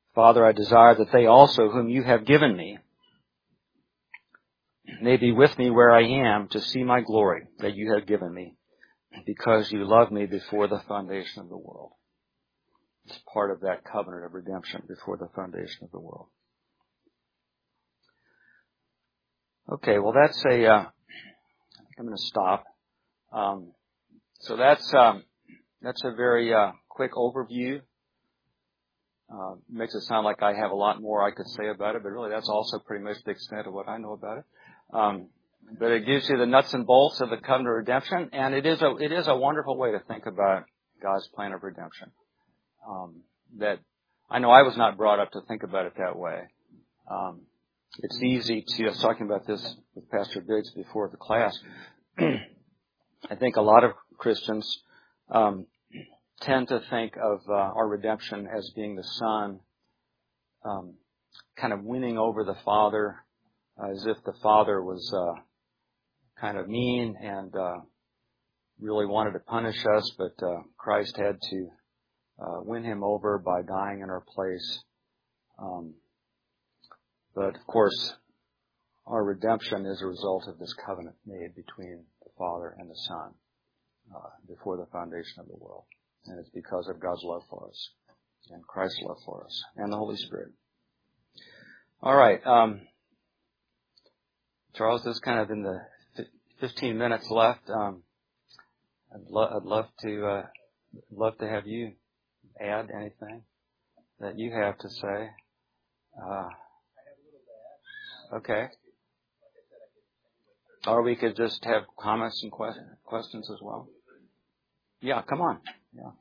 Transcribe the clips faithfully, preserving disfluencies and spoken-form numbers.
Father, I desire that they also, whom you have given me, may be with me where I am to see my glory that you have given me, because you loved me before the foundation of the world. It's part of that covenant of redemption before the foundation of the world. Okay, well that's a, uh, I'm going to stop. Um, so that's, um, that's a very, uh, quick overview. Uh, makes it sound like I have a lot more I could say about it, but really that's also pretty much the extent of what I know about it. Um, but it gives you the nuts and bolts of the covenant of redemption, and it is a, it is a wonderful way to think about God's plan of redemption. Um, that, I know I was not brought up to think about it that way. Um, it's easy to, I was talking about this with Pastor Biggs before the class. I think a lot of Christians, um, tend to think of uh, our redemption as being the Son, um, kind of winning over the Father, uh, as if the Father was uh, kind of mean and uh, really wanted to punish us, but uh, Christ had to uh, win him over by dying in our place. Um, but of course, our redemption is a result of this covenant made between the Father and the Son uh, before the foundation of the world. And it's because of God's love for us and Christ's love for us and the Holy Spirit. All right. Um, Charles, this is kind of in the fifteen minutes left. Um, I'd, lo- I'd love to uh, love to have you add anything that you have to say. Uh, okay. Or we could just have comments and que- questions as well. Yeah, come on. Yeah.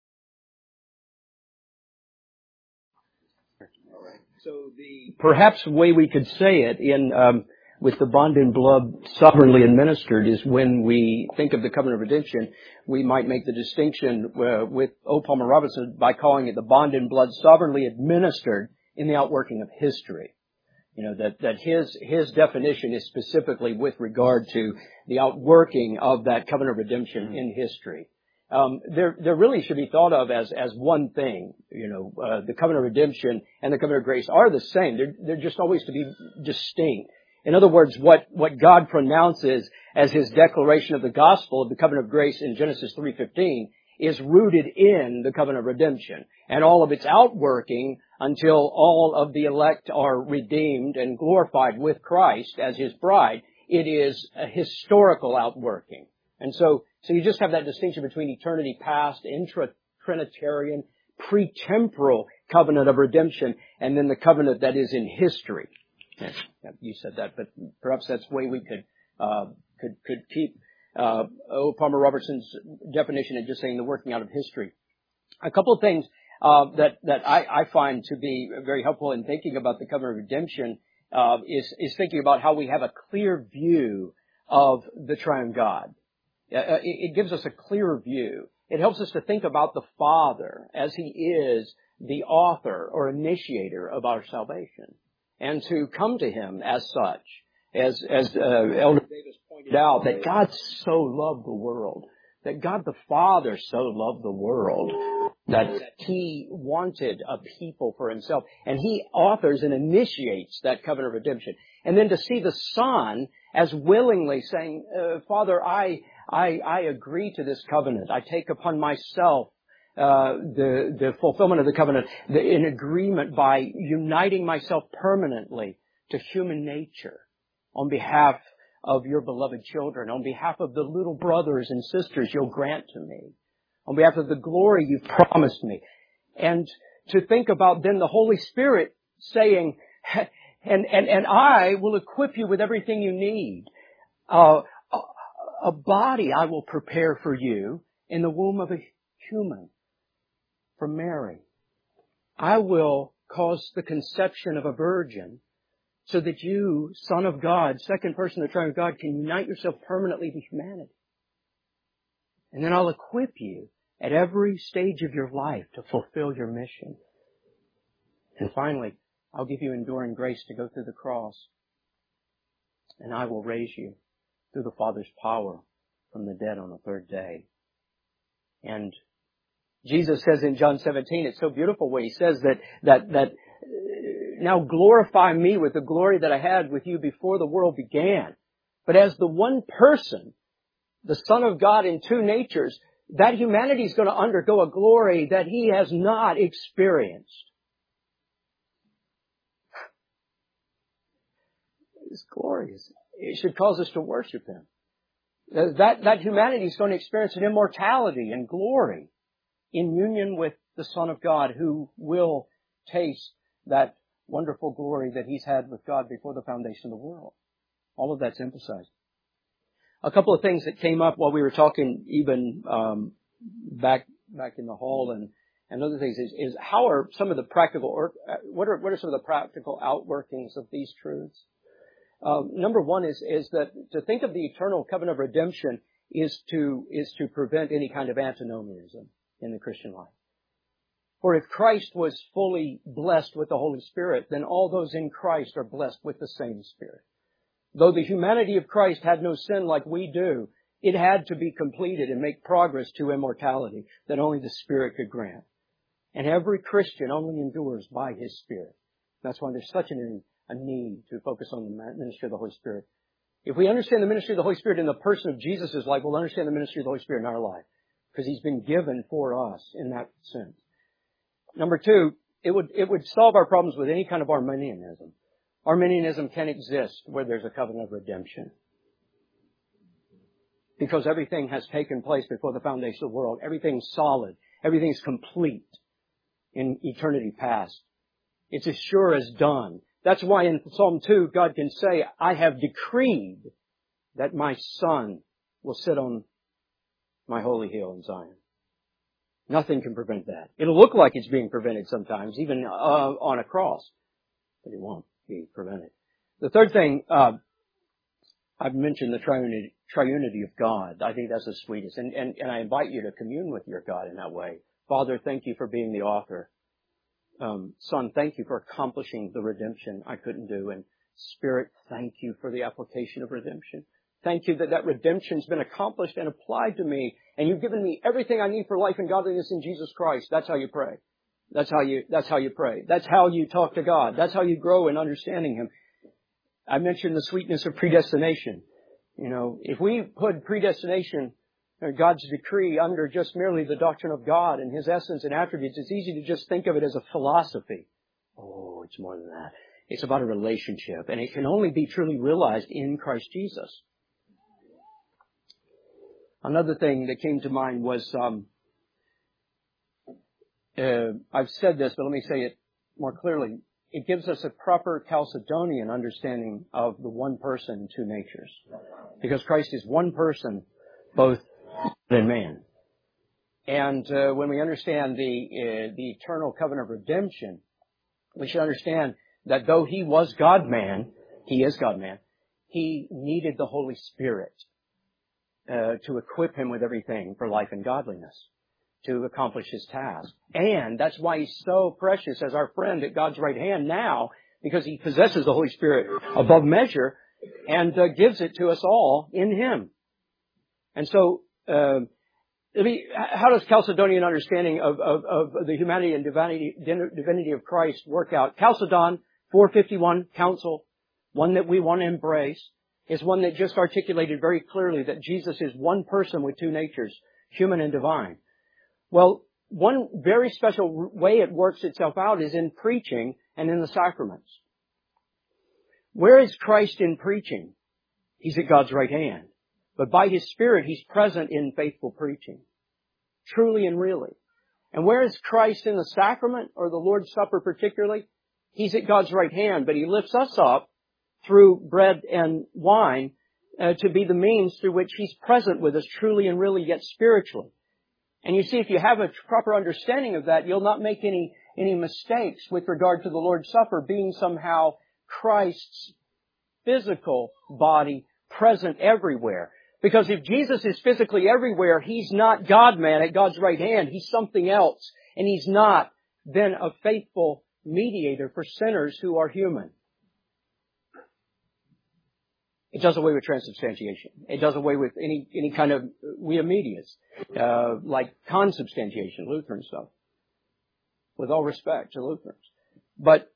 So the perhaps way we could say it in um, with the bond and blood sovereignly administered is when we think of the covenant of redemption, we might make the distinction uh, with O. Palmer Robertson by calling it the bond and blood sovereignly administered in the outworking of history. You know, that, that his, his definition is specifically with regard to the outworking of that covenant of redemption in history. Um, there, there really should be thought of as, as one thing. You know, uh, the covenant of redemption and the covenant of grace are the same. They're, they're just always to be distinct. In other words, what, what God pronounces as his declaration of the gospel of the covenant of grace in Genesis three fifteen is rooted in the covenant of redemption and all of its outworking until all of the elect are redeemed and glorified with Christ as his bride. It is a historical outworking. And so, so you just have that distinction between eternity past, intra-Trinitarian, pre-temporal covenant of redemption, and then the covenant that is in history. Yeah, you said that, but perhaps that's the way we could, uh, could, could keep, uh, O. Palmer Robertson's definition of just saying the working out of history. A couple of things, uh, that, that I, I find to be very helpful in thinking about the covenant of redemption, uh, is, is thinking about how we have a clear view of the triune God. Uh, it, it gives us a clearer view. It helps us to think about the Father as he is the author or initiator of our salvation, and to come to him as such. As, as uh, Elder Davis pointed out, that God so loved the world, that God the Father so loved the world, that he wanted a people for himself. And he authors and initiates that covenant of redemption. And then to see the Son as willingly saying, uh, Father, I, I, I agree to this covenant. I take upon myself Uh, the, the fulfillment of the covenant, the, in agreement by uniting myself permanently to human nature on behalf of your beloved children, on behalf of the little brothers and sisters you'll grant to me, on behalf of the glory you've promised me. And to think about then the Holy Spirit saying, and, and, and I will equip you with everything you need. Uh, a, a body I will prepare for you in the womb of a human. From Mary. I will cause the conception of a virgin so that you, Son of God, second person of the triune God, can unite yourself permanently to humanity. And then I'll equip you at every stage of your life to fulfill your mission. And finally, I'll give you enduring grace to go through the cross. And I will raise you through the Father's power from the dead on the third day. And Jesus says in John seventeen, it's so beautiful when he says that, that, that, now glorify me with the glory that I had with you before the world began. But as the one person, the Son of God in two natures, that humanity is going to undergo a glory that he has not experienced. It's glorious. It should cause us to worship him. That, that humanity is going to experience an immortality and glory in union with the Son of God, who will taste that wonderful glory that he's had with God before the foundation of the world. All of that's emphasized. A couple of things that came up while we were talking, even um, back back in the hall, and, and other things is, is how are some of the practical, or what are what are some of the practical outworkings of these truths? Um, number one is is that to think of the eternal covenant of redemption is to is to prevent any kind of antinomianism in the Christian life. For if Christ was fully blessed with the Holy Spirit, then all those in Christ are blessed with the same Spirit. Though the humanity of Christ had no sin like we do, it had to be completed and make progress to immortality that only the Spirit could grant. And every Christian only endures by His Spirit. That's why there's such an, a need to focus on the ministry of the Holy Spirit. If we understand the ministry of the Holy Spirit in the person of Jesus' life, we'll understand the ministry of the Holy Spirit in our life, because He's been given for us in that sense. Number two, it would it would solve our problems with any kind of Arminianism. Arminianism can exist where there's a covenant of redemption, because everything has taken place before the foundation of the world. Everything's solid. Everything's complete in eternity past. It's as sure as done. That's why in Psalm two, God can say, I have decreed that my Son will sit on my holy hill in Zion. Nothing can prevent that. It'll look like it's being prevented sometimes, even uh, on a cross, but it won't be prevented. The third thing, uh, I've mentioned the triunity, triunity of God. I think that's the sweetest. And, and, and I invite you to commune with your God in that way. Father, thank you for being the author. Um, Son, thank you for accomplishing the redemption I couldn't do. And Spirit, thank you for the application of redemption. Thank you that that redemption's been accomplished and applied to me. And you've given me everything I need for life and godliness in Jesus Christ. That's how you pray. That's how you, that's how you pray. That's how you talk to God. That's how you grow in understanding Him. I mentioned the sweetness of predestination. You know, if we put predestination, or God's decree, under just merely the doctrine of God and His essence and attributes, it's easy to just think of it as a philosophy. Oh, it's more than that. It's about a relationship, and it can only be truly realized in Christ Jesus. Another thing that came to mind was, um, uh, I've said this, but let me say it more clearly. It gives us a proper Chalcedonian understanding of the one person, two natures. Because Christ is one person, both God and man. And uh, when we understand the uh, the eternal covenant of redemption, we should understand that though He was God-man, He is God-man, He needed the Holy Spirit uh, to equip Him with everything for life and godliness, to accomplish His task. And that's why He's so precious as our friend at God's right hand now, because He possesses the Holy Spirit above measure and uh, gives it to us all in Him. And so, uh, I mean, how does Chalcedonian understanding of, of, of the humanity and divinity, divinity of Christ work out? Chalcedon, four fifty-one, counsel, one that we want to embrace, is one that just articulated very clearly that Jesus is one person with two natures, human and divine. Well, one very special way it works itself out is in preaching and in the sacraments. Where is Christ in preaching? He's at God's right hand. But by His Spirit, He's present in faithful preaching. Truly and really. And where is Christ in the sacrament, or the Lord's Supper particularly? He's at God's right hand, but He lifts us up through bread and wine uh, to be the means through which He's present with us truly and really, yet spiritually. And you see, if you have a proper understanding of that, you'll not make any, any mistakes with regard to the Lord's Supper being somehow Christ's physical body present everywhere. Because if Jesus is physically everywhere, He's not God-man at God's right hand. He's something else. And He's not then a faithful mediator for sinners who are human. It does away with transubstantiation. It does away with any, any kind of via medias, uh, like consubstantiation, Lutheran stuff. With all respect to Lutherans. But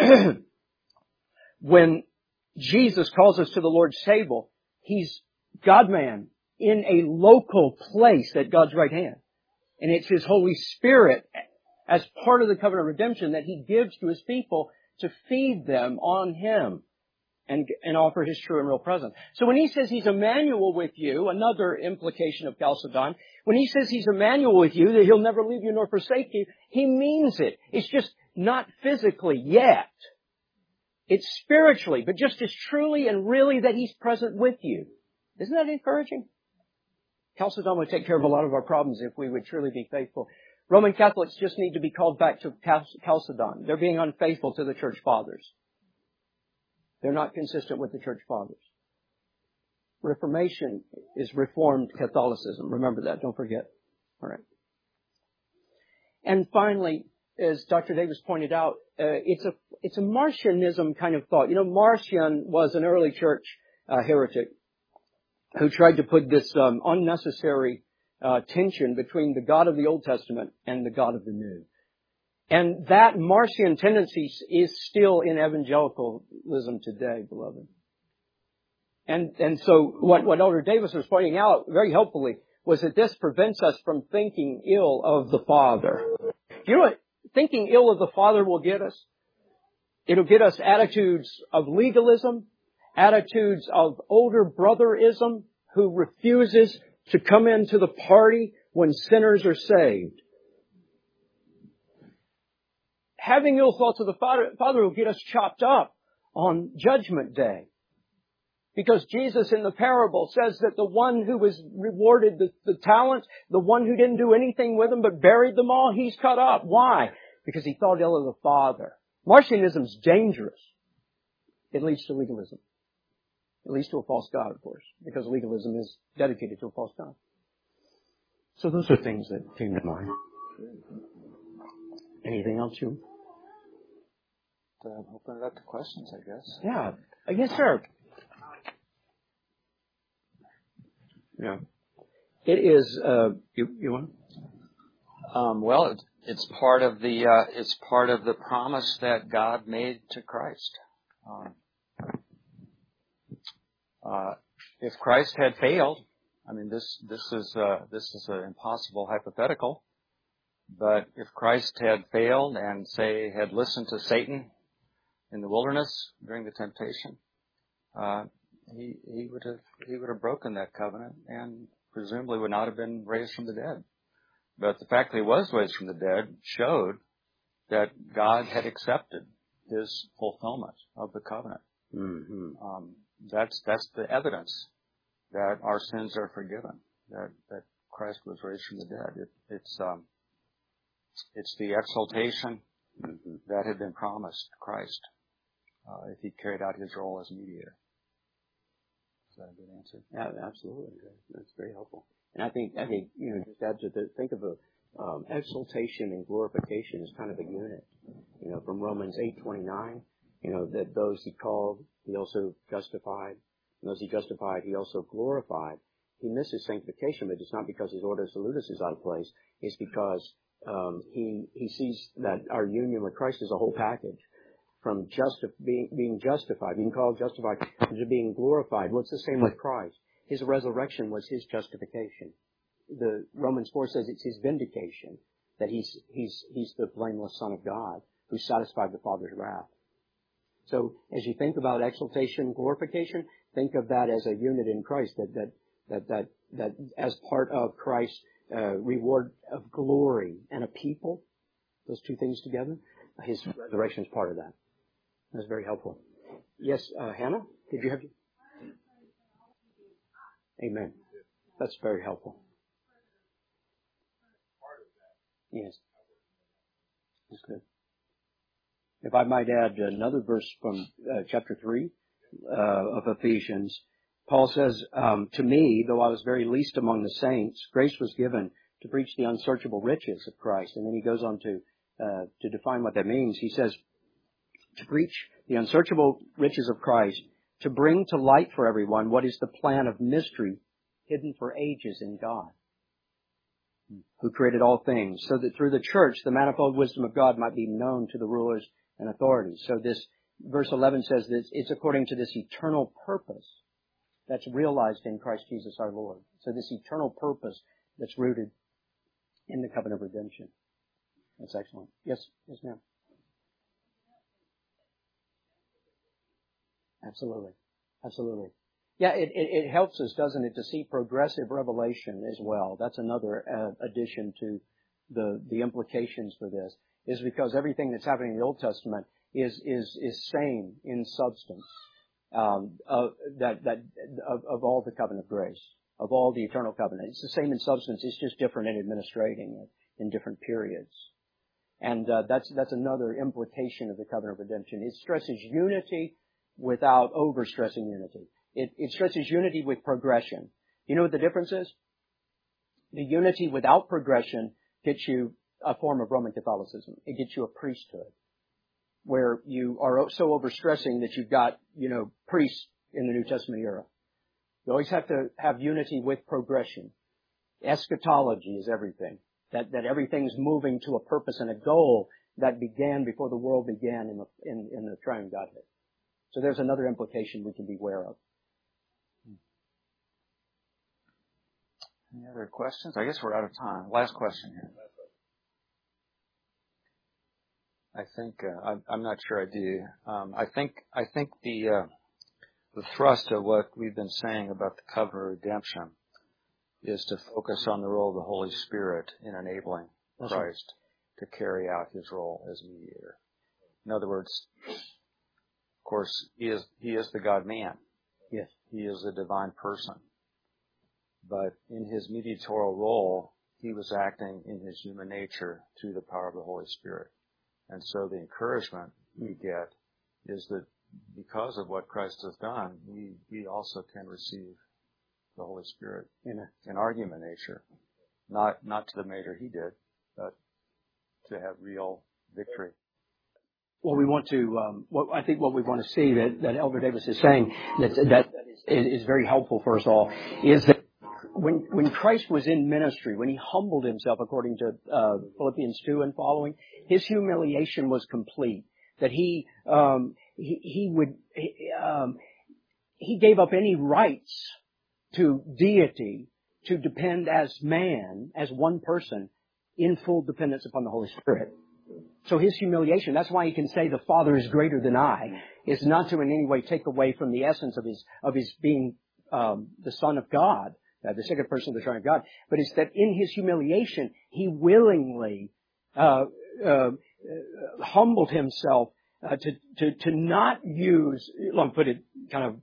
when Jesus calls us to the Lord's table, He's God-man in a local place at God's right hand. And it's His Holy Spirit as part of the covenant of redemption that He gives to His people to feed them on Him and, and offer His true and real presence. So when He says He's Emmanuel with you, another implication of Chalcedon, when He says He's Emmanuel with you, that He'll never leave you nor forsake you, He means it. It's just not physically yet. It's spiritually, but just as truly and really that He's present with you. Isn't that encouraging? Chalcedon would take care of a lot of our problems if we would truly be faithful. Roman Catholics just need to be called back to Chalcedon. They're being unfaithful to the Church Fathers. They're not consistent with the Church Fathers. Reformation is Reformed Catholicism. Remember that. Don't forget. All right. And finally, as Doctor Davis pointed out, uh, it's a it's a Marcionism kind of thought. You know, Marcion was an early church uh, heretic who tried to put this um, unnecessary uh, tension between the God of the Old Testament and the God of the New. And that Marcion tendency is still in evangelicalism today, beloved. And and so what, what Elder Davis was pointing out very helpfully was that this prevents us from thinking ill of the Father. You know what thinking ill of the Father will get us? It'll get us attitudes of legalism, attitudes of older brotherism who refuses to come into the party when sinners are saved. Having ill thoughts of the Father, Father will get us chopped up on Judgment Day. Because Jesus in the parable says that the one who was rewarded the, the talents, the one who didn't do anything with them but buried them all, he's cut up. Why? Because he thought ill of the Father. Marcionism's dangerous. It leads to legalism. It leads to a false God, of course, because legalism is dedicated to a false God. So those are things that came to mind. Anything else you? Uh, open it up to questions, I guess. Yeah. Uh, yes, sir. Yeah. It is, uh, you, you want? Um, well, it, it's part of the, uh, it's part of the promise that God made to Christ. Um, uh, if Christ had failed, I mean, this, this is, uh, this is an impossible hypothetical, but if Christ had failed and, say, had listened to Satan in the wilderness during the temptation, uh, he, he would have, he would have broken that covenant and presumably would not have been raised from the dead. But the fact that he was raised from the dead showed that God had accepted his fulfillment of the covenant. Mm-hmm. Um, that's, that's the evidence that our sins are forgiven, that, that Christ was raised from the dead. It, it's, um, it's the exaltation mm-hmm. that had been promised Christ, uh, if he carried out his role as mediator. Is that a good answer? Yeah, absolutely. That's very helpful. And I think, I think, you know, just add to the, think of a, um, exaltation and glorification as kind of a unit. You know, from Romans eight twenty-nine, you know, that those he called, he also justified. And those he justified, he also glorified. He misses sanctification, but it's not because his ordo salutis is out of place. It's because, um, he, he sees that our union with Christ is a whole package. From just being, being justified, being called justified, to being glorified. Well, it's the same with Christ. His resurrection was his justification. The Romans four says it's his vindication, that he's he's he's the blameless Son of God who satisfied the Father's wrath. So as you think about exaltation, glorification, think of that as a unit in Christ, that that that that that as part of Christ's uh, reward of glory and a people, those two things together. His resurrection is part of that. That's very helpful. Yes, uh, Hannah, did you have? Amen. That's very helpful. Yes. That's good. If I might add another verse from uh, chapter three uh, of Ephesians, Paul says, um, to me, though I was very least among the saints, grace was given to preach the unsearchable riches of Christ. And then he goes on to uh, to define what that means. He says, to preach the unsearchable riches of Christ, to bring to light for everyone what is the plan of mystery hidden for ages in God, who created all things, so that through the church the manifold wisdom of God might be known to the rulers and authorities. So this verse eleven says that it's according to this eternal purpose that's realized in Christ Jesus our Lord. So this eternal purpose that's rooted in the covenant of redemption. That's excellent. Yes, yes, ma'am. Absolutely, absolutely. Yeah, it, it, it helps us, doesn't it, to see progressive revelation as well. That's another uh, addition to the the implications for this, is because everything that's happening in the Old Testament is is is same in substance. Um, of that that of, of all the covenant of grace, of all the eternal covenant, it's the same in substance. It's just different in administrating it in different periods, and uh, that's that's another implication of the covenant of redemption. It stresses unity without overstressing unity. It, it stresses unity with progression. You know what the difference is? The unity without progression gets you a form of Roman Catholicism. It gets you a priesthood, where you are so overstressing that you've got, you know, priests in the New Testament era. You always have to have unity with progression. Eschatology is everything. That, that everything's moving to a purpose and a goal that began before the world began in the, in, in the triune Godhead. So there's another implication we can be aware of. Any other questions? I guess we're out of time. Last question here. I think uh, I'm, I'm not sure I do. Um, I think I think the uh, the thrust of what we've been saying about the covenant of redemption is to focus on the role of the Holy Spirit in enabling That's Christ right. to carry out His role as mediator. In other words, of course, He is He is the God-man. Yes, He is the divine person. But in His mediatorial role, He was acting in His human nature through the power of the Holy Spirit. And so the encouragement we get is that because of what Christ has done, we, we also can receive the Holy Spirit in, a, in our human nature. Not, not to the measure He did, but to have real victory. Well, we want to, um, what, I think what we want to see that, that Elder Davis is saying that, that is, is very helpful for us all is that When, when Christ was in ministry, when He humbled Himself according to uh, Philippians two and following, His humiliation was complete. That He um, he, he would he, um, He gave up any rights to deity to depend as man, as one person, in full dependence upon the Holy Spirit. So His humiliation, that's why He can say the Father is greater than I, is not to in any way take away from the essence of His of His being um, the Son of God. Uh, the second person of the triune God, but it's that in His humiliation, He willingly uh, uh, uh, humbled Himself uh, to, to to not use, let me put it kind of,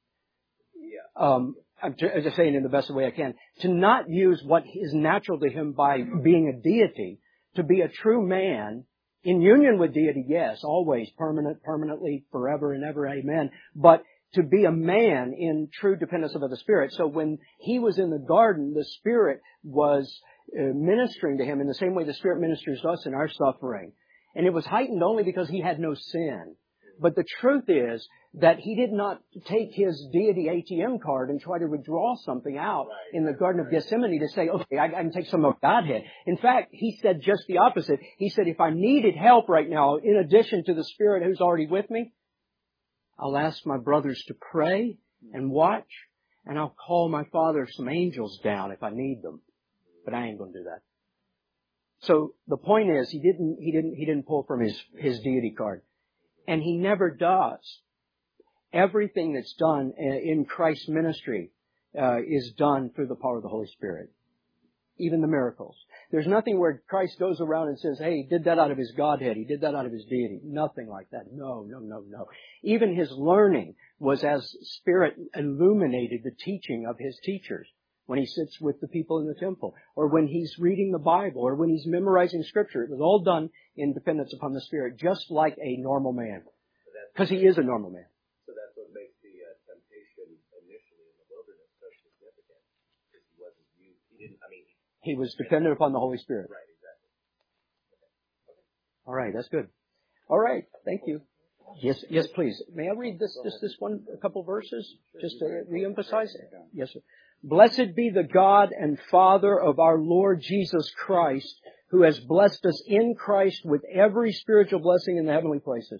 um, I'm just saying in the best way I can, to not use what is natural to Him by being a deity, to be a true man, in union with deity, yes, always, permanent, permanently, forever and ever, amen, but to be a man in true dependence of the Spirit. So when He was in the garden, the Spirit was uh, ministering to Him in the same way the Spirit ministers to us in our suffering. And it was heightened only because He had no sin. But the truth is that He did not take His deity A T M card and try to withdraw something out in the Garden of Gethsemane to say, okay, I, I can take some of Godhead. In fact, He said just the opposite. He said, if I needed help right now, in addition to the Spirit who's already with me, I'll ask my brothers to pray and watch, and I'll call my Father some angels down if I need them. But I ain't going to do that. So the point is, he didn't, he didn't, he didn't pull from his, his deity card. And He never does. Everything that's done in Christ's ministry uh, is done through the power of the Holy Spirit. Even the miracles. There's nothing where Christ goes around and says, hey, He did that out of His Godhead. He did that out of His deity. Nothing like that. No, no, no, no. Even His learning was as Spirit illuminated the teaching of His teachers when He sits with the people in the temple, or when He's reading the Bible, or when He's memorizing Scripture. It was all done in dependence upon the Spirit, just like a normal man. Because He is a normal man. So that's what makes the uh, temptation initially in the wilderness so significant. Because He wasn't used. He didn't, I mean, He was dependent upon the Holy Spirit. Right, exactly. Okay. Okay. All right, that's good. All right, thank you. Yes, yes, please. May I read this, this, this one, a couple verses, just to reemphasize it? Yes, sir. Blessed be the God and Father of our Lord Jesus Christ, who has blessed us in Christ with every spiritual blessing in the heavenly places,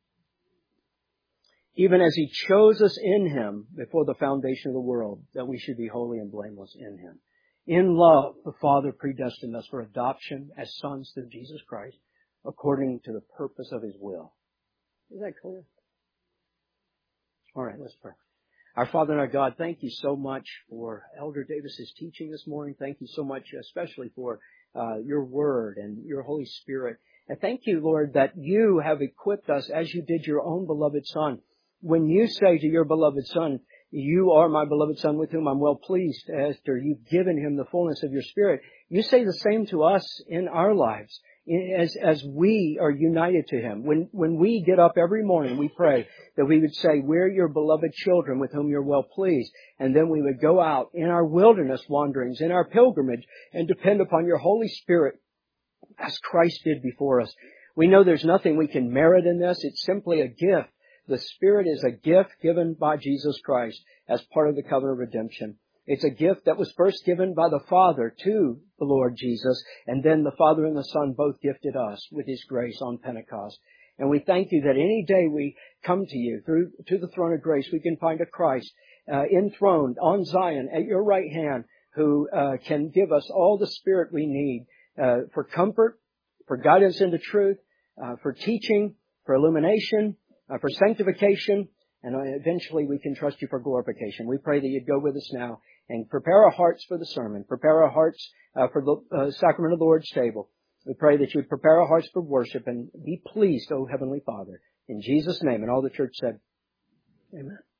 even as He chose us in Him before the foundation of the world, that we should be holy and blameless in Him. In love, the Father predestined us for adoption as sons through Jesus Christ, according to the purpose of His will. Is that clear? All right, let's pray. Our Father and our God, thank You so much for Elder Davis's teaching this morning. Thank You so much, especially for uh, Your Word and Your Holy Spirit. And thank You, Lord, that You have equipped us as You did Your own beloved Son. When You say to Your beloved Son, You are My beloved Son with whom I'm well pleased, after You've given Him the fullness of Your Spirit, You say the same to us in our lives. As, as we are united to Him. When, when we get up every morning, we pray that we would say, we're Your beloved children with whom You're well pleased. And then we would go out in our wilderness wanderings, in our pilgrimage, and depend upon Your Holy Spirit as Christ did before us. We know there's nothing we can merit in this. It's simply a gift. The Spirit is a gift given by Jesus Christ as part of the covenant of redemption. It's a gift that was first given by the Father to the Lord Jesus, and then the Father and the Son both gifted us with His grace on Pentecost. And we thank You that any day we come to You through to the throne of grace, we can find a Christ uh, enthroned on Zion at Your right hand, who uh, can give us all the Spirit we need uh, for comfort, for guidance into truth, uh, for teaching, for illumination, uh, for sanctification, and eventually we can trust You for glorification. We pray that You'd go with us now and prepare our hearts for the sermon. Prepare our hearts uh, for the uh, sacrament of the Lord's table. We pray that You would prepare our hearts for worship and be pleased, O Heavenly Father. In Jesus' name, and all the church said, Amen.